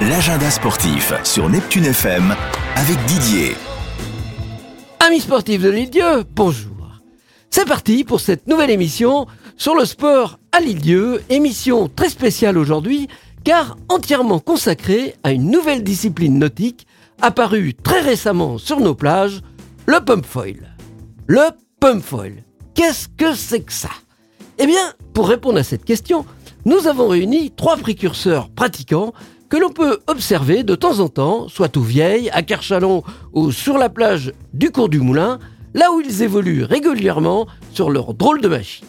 l'agenda sportif sur Neptune FM avec Didier. Amis sportifs de l'Île-Dieu, bonjour. C'est parti pour cette nouvelle émission sur le sport à l'Île-Dieu, émission très spéciale aujourd'hui car entièrement consacrée à une nouvelle discipline nautique apparue très récemment sur nos plages, le pump foil. Le pump foil, qu'est-ce que c'est que ça ? Eh bien, pour répondre à cette question, nous avons réuni 3 précurseurs pratiquants que l'on peut observer de temps en temps, soit aux Vieilles, à Kerchalon ou sur la plage du Cours du Moulin, là où ils évoluent régulièrement sur leur drôle de machine.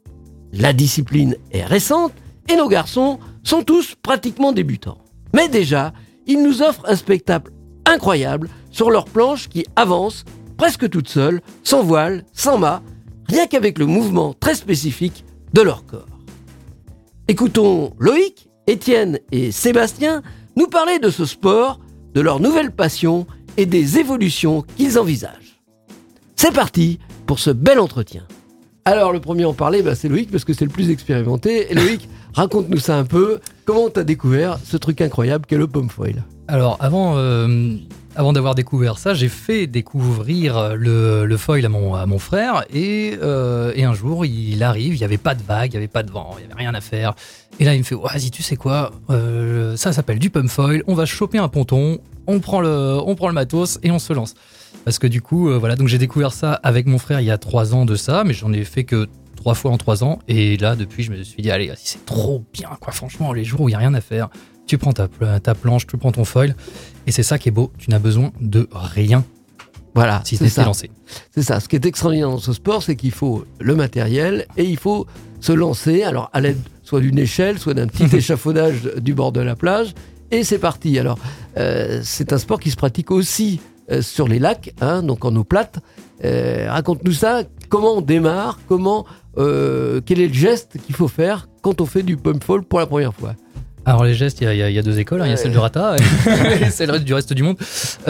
La discipline est récente et nos garçons sont tous pratiquement débutants. Mais déjà, ils nous offrent un spectacle incroyable sur leur planche qui avance presque toute seule, sans voile, sans mât, rien qu'avec le mouvement très spécifique de leur corps. Écoutons Loïc, Étienne et Sébastien nous parler de ce sport, de leur nouvelle passion et des évolutions qu'ils envisagent. C'est parti pour ce bel entretien. Alors le premier à en parler, c'est Loïc parce que c'est le plus expérimenté. Et Loïc, raconte-nous ça un peu. Comment tu as découvert ce truc incroyable qu'est le pump foil ? Alors avant d'avoir découvert ça, j'ai fait découvrir le foil à mon frère et un jour il arrive, il n'y avait pas de vague, il n'y avait pas de vent, il n'y avait rien à faire. Et là il me fait vas-y, tu sais quoi, ça s'appelle du pump foil, on va choper un ponton, on prend le matos et on se lance. Parce que du coup, donc j'ai découvert ça avec mon frère il y a 3 ans de ça, mais j'en ai fait que 3 fois en 3 ans. Et là depuis je me suis dit allez, vas-y, c'est trop bien quoi, franchement les jours où il n'y a rien à faire. Tu prends ta planche, tu prends ton foil, et c'est ça qui est beau, tu n'as besoin de rien. Voilà, si c'est lancé. C'est ça, ce qui est extraordinaire dans ce sport, c'est qu'il faut le matériel et il faut se lancer, alors à l'aide soit d'une échelle, soit d'un petit échafaudage du bord de la plage, et c'est parti. Alors, c'est un sport qui se pratique aussi sur les lacs, donc en eau plate. Raconte-nous ça, comment on démarre, quel est le geste qu'il faut faire quand on fait du pump foil pour la première fois ? Alors les gestes, il y a 2 écoles, il y a celle de Rata et celle du reste du monde.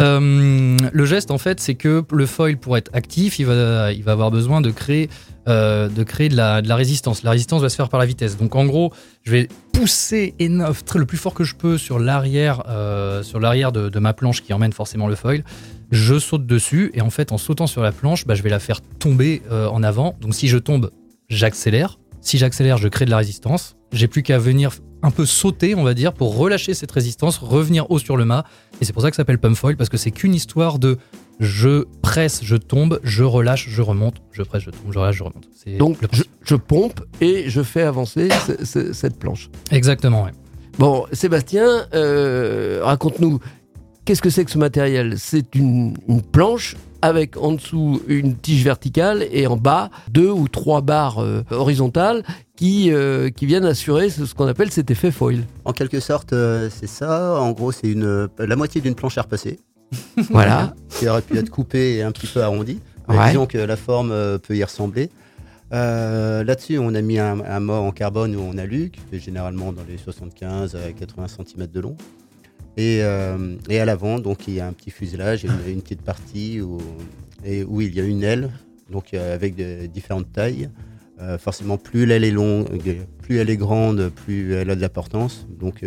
Le geste en fait, c'est que le foil pour être actif, il va avoir besoin de créer de la résistance. La résistance va se faire par la vitesse. Donc en gros, je vais pousser le plus fort que je peux sur l'arrière de ma planche qui emmène forcément le foil. Je saute dessus et en fait en sautant sur la planche, je vais la faire tomber en avant. Donc si je tombe, j'accélère. Si j'accélère, je crée de la résistance. J'ai plus qu'à venir un peu sauter, on va dire, pour relâcher cette résistance, revenir haut sur le mât. Et c'est pour ça que ça s'appelle pump foil, parce que c'est qu'une histoire de je presse, je tombe, je relâche, je remonte, je presse, je tombe, je relâche, je remonte. Donc je pompe et je fais avancer cette planche. Exactement, ouais. Bon, Sébastien, raconte-nous, qu'est-ce que c'est que ce matériel ? C'est une planche avec en dessous une tige verticale et en bas 2 ou 3 barres horizontales qui viennent assurer ce qu'on appelle cet effet foil. En quelque sorte, c'est ça. En gros, c'est la moitié d'une planche à repasser. Voilà. Qui aurait pu être coupée et un petit peu arrondie. Ouais. Disons que la forme peut y ressembler. Là-dessus, on a mis un mât en carbone ou en alu, qui fait généralement dans les 75 à 80 cm de long. Et à l'avant, donc il y a un petit fuselage, une petite partie où il y a une aile, donc avec différentes tailles. Forcément, plus l'aile est longue, plus elle est grande, plus elle a de la portance. Donc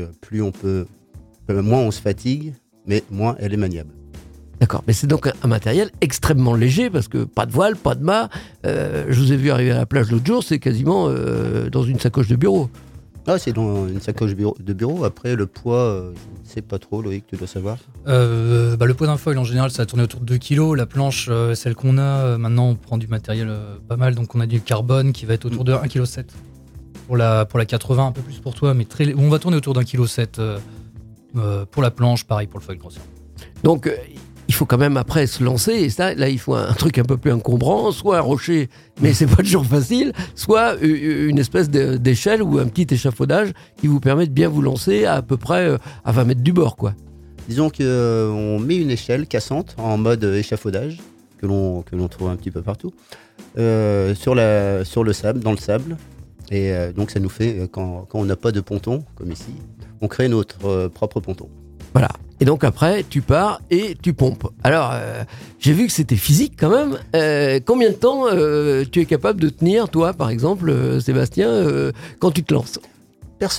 moins on se fatigue, mais moins elle est maniable. D'accord, mais c'est donc un matériel extrêmement léger parce que pas de voile, pas de mât. Je vous ai vu arriver à la plage l'autre jour, c'est quasiment dans une sacoche de bureau. Ah, c'est dans une sacoche de bureau. Après, le poids, je ne sais pas trop, Loïc, tu dois savoir. Le poids d'un foil, en général, ça tourne autour de 2 kg. La planche, celle qu'on a, maintenant, on prend du matériel pas mal. Donc, on a du carbone qui va être autour de 1,7 kg. Pour la 80, un peu plus pour toi, mais on va tourner autour d'1,7 kg pour la planche, pareil pour le foil grossier. Donc, il faut quand même après se lancer, et ça, là, il faut un truc un peu plus encombrant, soit un rocher, mais c'est pas toujours facile, soit une espèce d'échelle ou un petit échafaudage qui vous permet de bien vous lancer à peu près à 20 mètres du bord, quoi. Disons qu'on met une échelle cassante en mode échafaudage, que l'on trouve un petit peu partout, sur le sable, dans le sable. Et donc ça nous fait, quand on n'a pas de ponton, comme ici, on crée notre propre ponton. Voilà. Et donc après, tu pars et tu pompes. Alors, j'ai vu que c'était physique quand même. Combien de temps tu es capable de tenir, toi, par exemple, Sébastien, quand tu te lances ?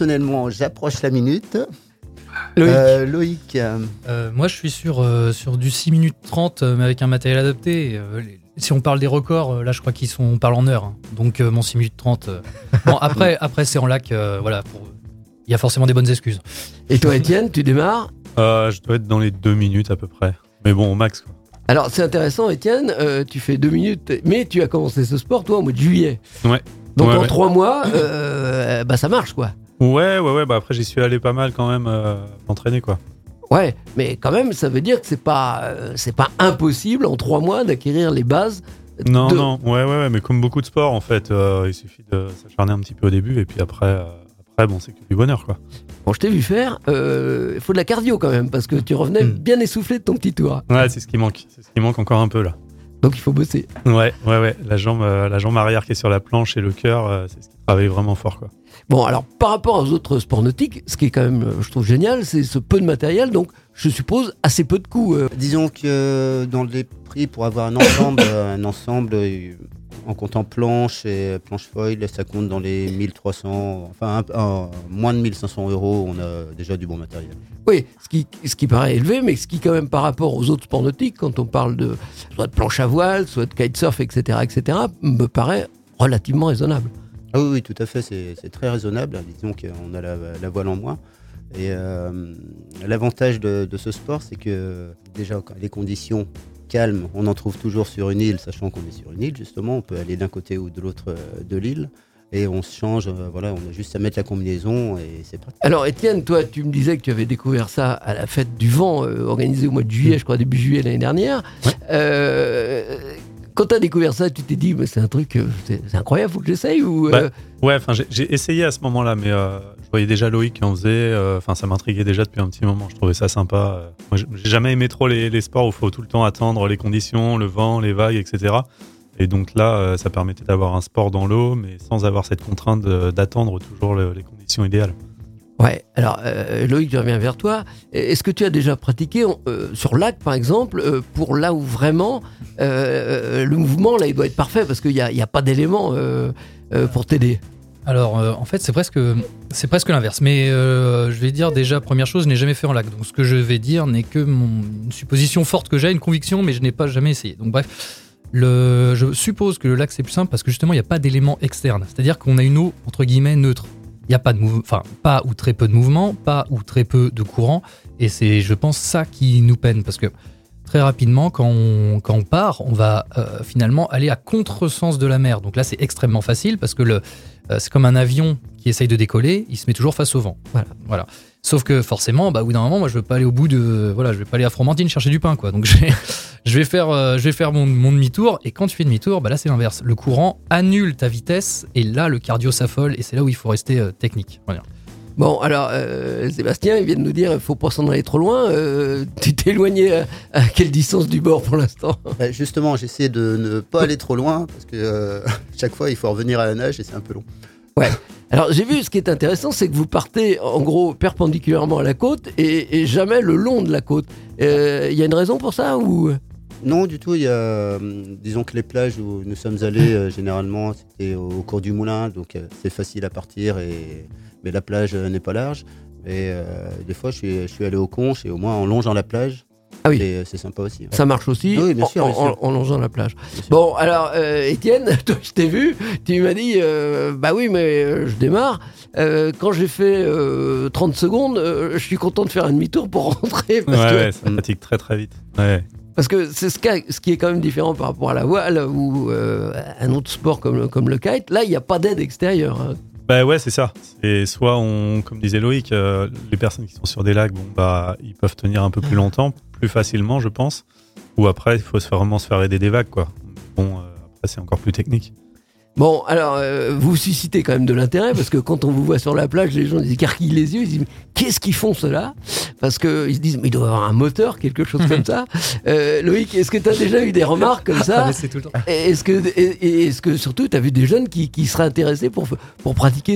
Personnellement, j'approche la minute. Loïc, Moi, je suis sur du 6 minutes 30, mais avec un matériel adapté. Si on parle des records, là, je crois on parle en heures. Hein. Donc, mon 6 minutes 30. Bon, après, c'est en lac. Il y a forcément des bonnes excuses. Et toi, Étienne, tu démarres? Je dois être dans les 2 minutes à peu près. Mais bon, au max, quoi. Alors, c'est intéressant, Étienne, tu fais 2 minutes, mais tu as commencé ce sport, toi, au mois de juillet. Ouais. Donc, Ouais, en ouais. 3 mois, ça marche, quoi. Ouais. Bah après, j'y suis allé pas mal quand même m'entraîner, quoi. Ouais, mais quand même, ça veut dire que c'est pas impossible, en 3 mois, d'acquérir les bases. Non. Ouais. Mais comme beaucoup de sports, en fait, il suffit de s'acharner un petit peu au début et puis après, bon, c'est que du bonheur, quoi. Bon, je t'ai vu faire, il faut de la cardio quand même, parce que tu revenais bien essoufflé de ton petit tour. Ouais, c'est ce qui manque. C'est ce qui manque encore un peu, là. Donc, il faut bosser. Ouais. La jambe arrière qui est sur la planche et le cœur, c'est ce qui travaille vraiment fort, quoi. Bon, alors, par rapport aux autres sports nautiques, ce qui est quand même, je trouve génial, c'est ce peu de matériel, donc, je suppose, assez peu de coûts. disons que dans les prix, pour avoir un ensemble, en comptant planche et planche foil, ça compte dans les 1300, moins de 1500 €, on a déjà du bon matériel. Oui, ce qui paraît élevé, mais ce qui quand même par rapport aux autres sports nautiques, quand on parle de soit de planche à voile, soit de kitesurf, etc., me paraît relativement raisonnable. Ah oui, tout à fait, c'est très raisonnable. Disons qu'on a la voile en moins. Et l'avantage de ce sport, c'est que déjà, quand les conditions calmes, on en trouve toujours sur une île, sachant qu'on est sur une île, justement. On peut aller d'un côté ou de l'autre de l'île. Et on se change, on a juste à mettre la combinaison et c'est pratique. Alors Étienne, toi tu me disais que tu avais découvert ça à la fête du vent organisée au mois de juillet, je crois début juillet l'année dernière. Ouais. Quand tu as découvert ça, tu t'es dit mais c'est un truc, c'est incroyable, faut que j'essaye ou Ouais, j'ai essayé à ce moment-là, mais je voyais déjà Loïc qui en faisait. Ça m'intriguait déjà depuis un petit moment. Je trouvais ça sympa. Moi, j'ai jamais aimé trop les sports où il faut tout le temps attendre les conditions, le vent, les vagues, etc. Et donc là, ça permettait d'avoir un sport dans l'eau, mais sans avoir cette contrainte d'attendre toujours les conditions idéales. Ouais, alors Loïc, je reviens vers toi. Est-ce que tu as déjà pratiqué sur lac, par exemple, pour là où vraiment le mouvement, là, il doit être parfait parce qu'il n'y a pas d'éléments pour t'aider? Alors, en fait, c'est presque l'inverse. Mais je vais dire déjà, première chose, je n'ai jamais fait en lac. Donc, ce que je vais dire n'est que une supposition forte que j'ai, une conviction, mais je n'ai pas jamais essayé. Donc, bref. Je suppose que le lac c'est plus simple parce que justement il n'y a pas d'éléments externes, c'est-à-dire qu'on a une eau entre guillemets neutre. Il n'y a pas de pas ou très peu de mouvement, pas ou très peu de courant, et c'est je pense ça qui nous peine parce que très rapidement quand on part, on va finalement aller à contresens de la mer. Donc là c'est extrêmement facile parce que c'est comme un avion qui essaye de décoller, il se met toujours face au vent. Voilà. Sauf que forcément, au bout d'un moment, moi, je veux pas aller je vais pas aller à Fromentine chercher du pain, quoi. Donc, je vais faire mon demi-tour. Et quand tu fais demi-tour, là, c'est l'inverse. Le courant annule ta vitesse. Et là, le cardio s'affole. Et c'est là où il faut rester technique. Voilà. Bon, alors, Sébastien, il vient de nous dire, il faut pas s'en aller trop loin. Tu t'es éloigné à quelle distance du bord pour l'instant? Justement, j'essaie de ne pas aller trop loin parce que chaque fois, il faut revenir à la nage et c'est un peu long. Ouais. Alors j'ai vu, ce qui est intéressant, c'est que vous partez en gros perpendiculairement à la côte et jamais le long de la côte. Il y a une raison pour ça ou? Non, du tout. Il y a, disons que les plages où nous sommes allés, généralement, c'était au cours du Moulin, donc c'est facile à partir, mais la plage n'est pas large. Et des fois, je suis allé au Conche et au moins en longeant la plage. Ah oui. Et c'est sympa aussi. Ouais. Ça marche aussi, oui, bien sûr. En longeant la plage. Bon, alors, Étienne, toi, je t'ai vu, tu m'as dit, oui, mais je démarre. Quand j'ai fait 30 secondes, je suis content de faire un demi-tour pour rentrer. Ça fatigue très très vite. Ouais. Parce que c'est ce qui est quand même différent par rapport à la voile ou un autre sport comme le kite. Là, il n'y a pas d'aide extérieure. Hein. Ouais, c'est ça. Et soit comme disait Loïc, les personnes qui sont sur des lacs, ils peuvent tenir un peu plus longtemps, plus facilement, je pense. Ou après, il faut vraiment se faire aider des vagues, quoi. Bon, après, c'est encore plus technique. Bon, alors, vous suscitez quand même de l'intérêt, parce que quand on vous voit sur la plage, les gens ils écarquillent les yeux, ils se disent « Qu'est-ce qu'ils font, ceux-là ?» Parce qu'ils se disent « Mais il doit y avoir un moteur, quelque chose comme ça. » Loïc, est-ce que tu as déjà eu des remarques comme ça? C'est tout le temps. Est-ce que surtout, tu as vu des jeunes qui seraient intéressés pour pratiquer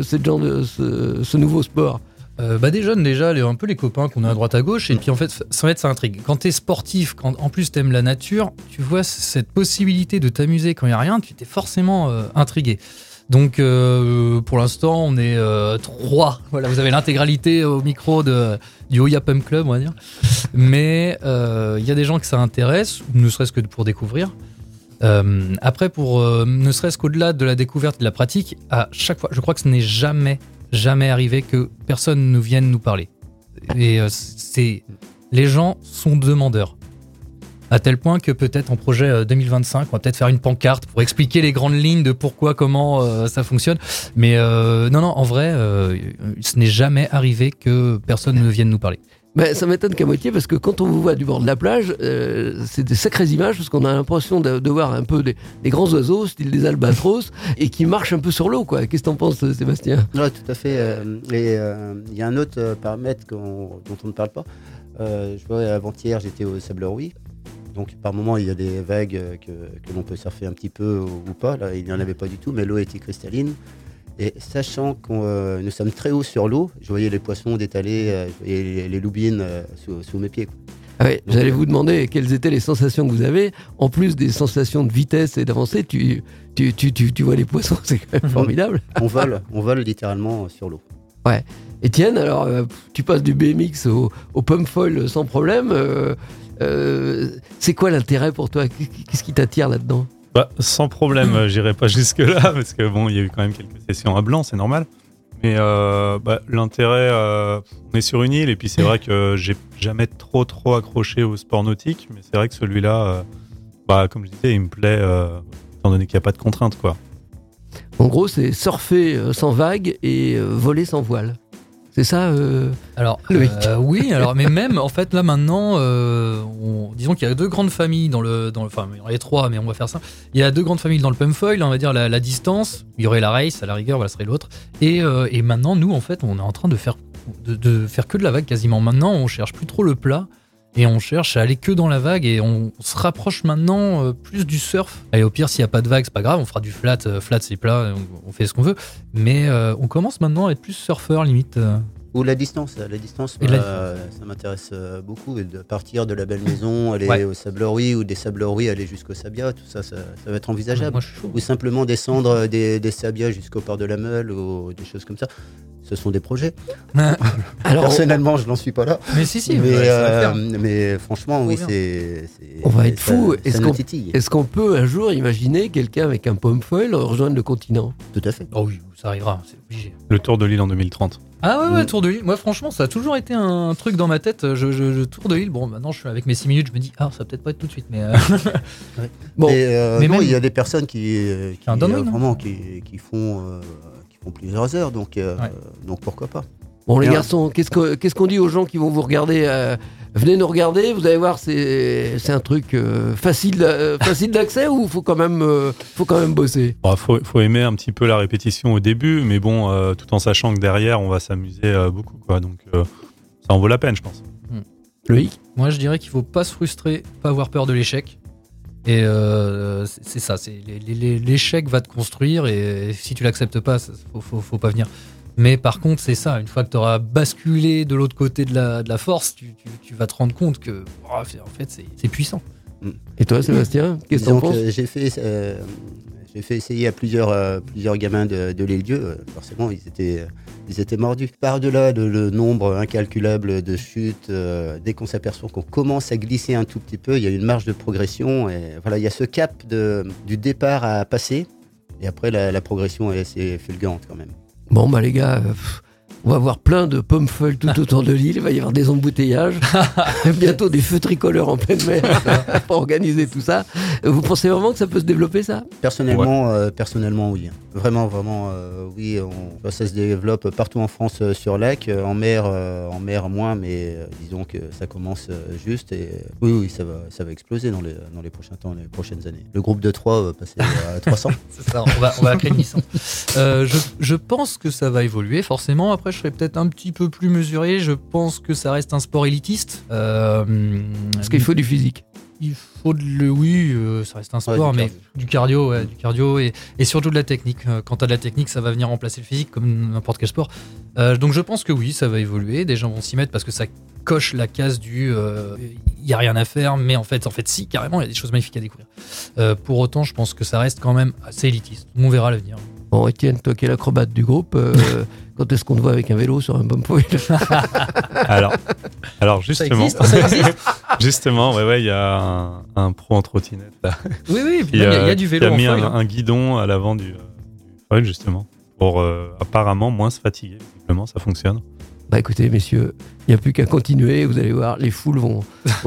ce nouveau sport? Des jeunes déjà, un peu les copains qu'on a à droite à gauche, et puis en fait ça intrigue. Quand t'es sportif, quand en plus t'aimes la nature, tu vois cette possibilité de t'amuser quand il n'y a rien, tu t'es forcément intrigué. Donc pour l'instant on est 3. Voilà, vous avez l'intégralité au micro du Ouya Pump Club, on va dire. Mais il y a des gens que ça intéresse, ne serait-ce que pour découvrir. Après, ne serait-ce qu'au-delà de la découverte et de la pratique, à chaque fois, je crois que ce n'est jamais arrivé que personne ne vienne nous parler. Et les gens sont demandeurs. À tel point que peut-être en projet 2025, on va peut-être faire une pancarte pour expliquer les grandes lignes de pourquoi, comment ça fonctionne. Mais non, en vrai, ce n'est jamais arrivé que personne ne vienne nous parler. Ben, ça m'étonne qu'à moitié, parce que quand on vous voit du bord de la plage, c'est des sacrées images, parce qu'on a l'impression de voir un peu des grands oiseaux, style des albatros, et qui marchent un peu sur l'eau, quoi. Qu'est-ce que t'en penses, Sébastien ? Oui, tout à fait. Et il y a un autre paramètre dont on ne parle pas. Je vois, avant-hier, j'étais au Sable-Rouy. Donc, par moment, il y a des vagues que l'on peut surfer un petit peu ou pas. Là, il n'y en avait pas du tout, mais l'eau était cristalline. Et sachant que nous sommes très haut sur l'eau, je voyais les poissons détalés, je voyais les loubines sous mes pieds. Ah ouais, j'allais vous demander quelles étaient les sensations que vous avez. En plus des sensations de vitesse et d'avancée, tu vois les poissons, c'est quand même formidable. On vole littéralement sur l'eau. Ouais. Étienne, alors tu passes du BMX au pump foil sans problème. C'est quoi l'intérêt pour toi ? Qu'est-ce qui t'attire là-dedans ? Sans problème, j'irai pas jusque-là, parce que bon, il y a eu quand même quelques sessions à blanc, c'est normal. Mais l'intérêt, on est sur une île, et puis c'est vrai que j'ai jamais trop accroché au sport nautique, mais c'est vrai que celui-là, comme je disais, il me plaît, étant donné qu'il n'y a pas de contraintes, quoi. En gros, c'est surfer sans vague et voler sans voile. C'est ça, Alors, oui, mais même, en fait, là, maintenant, disons qu'il y a 2 grandes familles enfin, il y en a les 3, mais on va faire ça. Il y a 2 grandes familles dans le pump foil, on va dire la distance, il y aurait la race, à la rigueur, voilà, ce serait l'autre. Et maintenant, nous, en fait, on est en train de faire que de la vague quasiment. Maintenant, on cherche plus trop le plat, et on cherche à aller que dans la vague, et on se rapproche maintenant plus du surf. Et au pire, s'il n'y a pas de vague, c'est pas grave, on fera du flat, c'est plat, on fait ce qu'on veut. Mais on commence maintenant à être plus surfeur, limite. Ou la distance, ça m'intéresse beaucoup. Et de partir de la belle maison, aller au Sable-Rouy, ou des Sable-Rouy, aller jusqu'au Sabia, tout ça va être envisageable. Moi, je suis chaud. Ou simplement descendre des Sabia jusqu'au port de la Meule, ou des choses comme ça. Ce sont des projets. Alors, personnellement, je n'en suis pas là. Mais si, mais franchement, oui, c'est on va être fou. Est-ce Est-ce qu'on peut un jour imaginer quelqu'un avec un pump foil rejoindre le continent ? Tout à fait. Oh oui, ça arrivera, c'est obligé. Le Tour de l'île en 2030. Ah ouais, Tour de l'île. Moi, franchement, ça a toujours été un truc dans ma tête. Je Tour de l'île. Bon, maintenant, je suis avec mes 6 minutes, je me dis, ça va peut-être pas être tout de suite, mais. Bon, mais même, il y a des personnes qui font plusieurs heures, donc pourquoi pas. Bon, les garçons, qu'est-ce qu'on dit aux gens qui vont vous regarder ? Venez nous regarder, vous allez voir, c'est un truc facile d'accès, ou faut quand même bosser ? Faut aimer un petit peu la répétition au début, mais bon, tout en sachant que derrière, on va s'amuser beaucoup, quoi. Donc, ça en vaut la peine, je pense. Loïc ? Moi, je dirais qu'il faut pas se frustrer, pas avoir peur de l'échec. Et c'est ça, l'échec va te construire, et si tu l'acceptes pas, faut pas venir. Mais par contre, c'est ça, une fois que tu auras basculé de l'autre côté de la force, tu vas te rendre compte que en fait, c'est puissant. Et toi, Sébastien, qu'est-ce que t'en penses ? J'ai fait essayer à plusieurs gamins de l'île Dieu. Forcément, ils étaient mordus. Par-delà le nombre incalculable de chutes, dès qu'on s'aperçoit qu'on commence à glisser un tout petit peu, il y a une marge de progression. Et voilà, il y a ce cap du départ à passer. Et après, la progression est assez fulgurante quand même. Bon, les gars, on va avoir plein de pommes folles tout autour de l'île. Il va y avoir des embouteillages. Bientôt des feux tricolores en pleine mer pour organiser tout ça. Vous pensez vraiment que ça peut se développer, ça ? Personnellement, oui. Vraiment, oui. Ça se développe partout en France sur lac. En mer moins, mais disons que ça commence juste. Et oui, ça va exploser dans les prochains temps, les prochaines années. Le groupe de 3 va passer à 300. C'est ça, on va créer une licence. Je pense que ça va évoluer, forcément. Après, je serais peut-être un petit peu plus mesuré. Je pense que ça reste un sport élitiste. Parce qu'il faut du physique. Il faut ça reste un sport, mais du cardio, et surtout de la technique. Quand tu as de la technique, ça va venir remplacer le physique comme n'importe quel sport. Donc je pense que oui, ça va évoluer. Des gens vont s'y mettre parce que ça coche la case du il n'y a rien à faire, mais en fait si, carrément, il y a des choses magnifiques à découvrir. Pour autant, je pense que ça reste quand même assez élitiste. On verra l'avenir. Bon, Étienne, toi qui es l'acrobate du groupe, quand est-ce qu'on te voit avec un vélo sur un bump foil? Alors justement, Ça existe. justement, ouais, il y a un pro en trottinette là. Oui, il y a du vélo qui a en mis foil. un guidon à l'avant du foil justement pour apparemment moins se fatiguer. Visiblement, ça fonctionne. Bah écoutez, messieurs, il n'y a plus qu'à continuer. Vous allez voir, les foules vont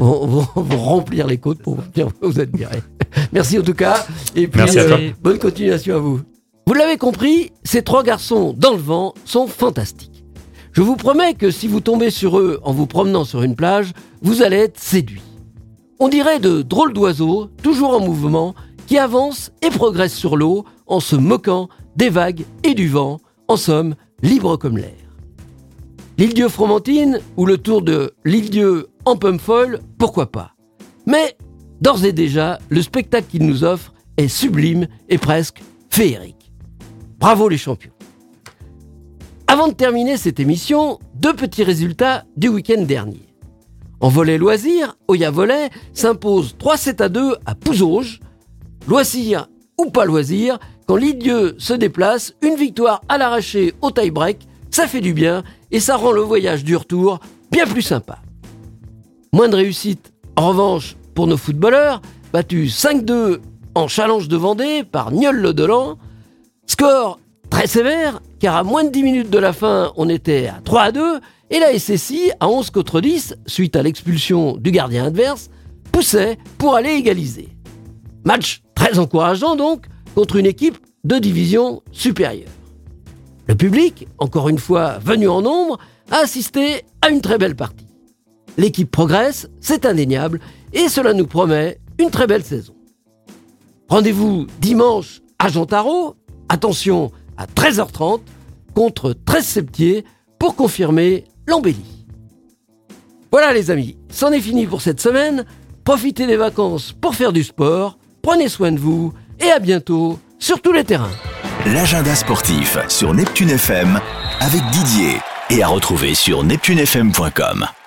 remplir les côtes pour dire que vous admirez. Merci en tout cas. Et puis, Merci à toi. bonne continuation à vous. Vous l'avez compris, ces 3 garçons dans le vent sont fantastiques. Je vous promets que si vous tombez sur eux en vous promenant sur une plage, vous allez être séduits. On dirait de drôles d'oiseaux, toujours en mouvement, qui avancent et progressent sur l'eau en se moquant des vagues et du vent, en somme, libres comme l'air. L'île-dieu Fromentine ou le tour de l'île-dieu en pump foil, pourquoi pas. Mais, d'ores et déjà, le spectacle qu'il nous offre est sublime et presque féerique. Bravo les champions. Avant de terminer cette émission, 2 petits résultats du week-end dernier. En volley loisir, Oya Volley s'impose 3-7-2 à Pouzauges. Loisir ou pas loisir, quand l'île-dieu se déplace, une victoire à l'arraché au tie-break, ça fait du bien et ça rend le voyage du retour bien plus sympa. Moins de réussite, en revanche, pour nos footballeurs, battus 5-2 en challenge de Vendée par Nieul-le-Delan. Score très sévère, car à moins de 10 minutes de la fin, on était à 3-2 et la SSI, à 11 contre 10, suite à l'expulsion du gardien adverse, poussait pour aller égaliser. Match très encourageant donc, contre une équipe de division supérieure. Le public, encore une fois venu en nombre, a assisté à une très belle partie. L'équipe progresse, c'est indéniable, et cela nous promet une très belle saison. Rendez-vous dimanche à Jean-Tarot, attention à 13h30, contre 13 Septier, pour confirmer l'embellie. Voilà les amis, c'en est fini pour cette semaine. Profitez des vacances pour faire du sport, prenez soin de vous, et à bientôt sur tous les terrains. L'agenda sportif sur Neptune FM avec Didier et à retrouver sur neptunefm.com.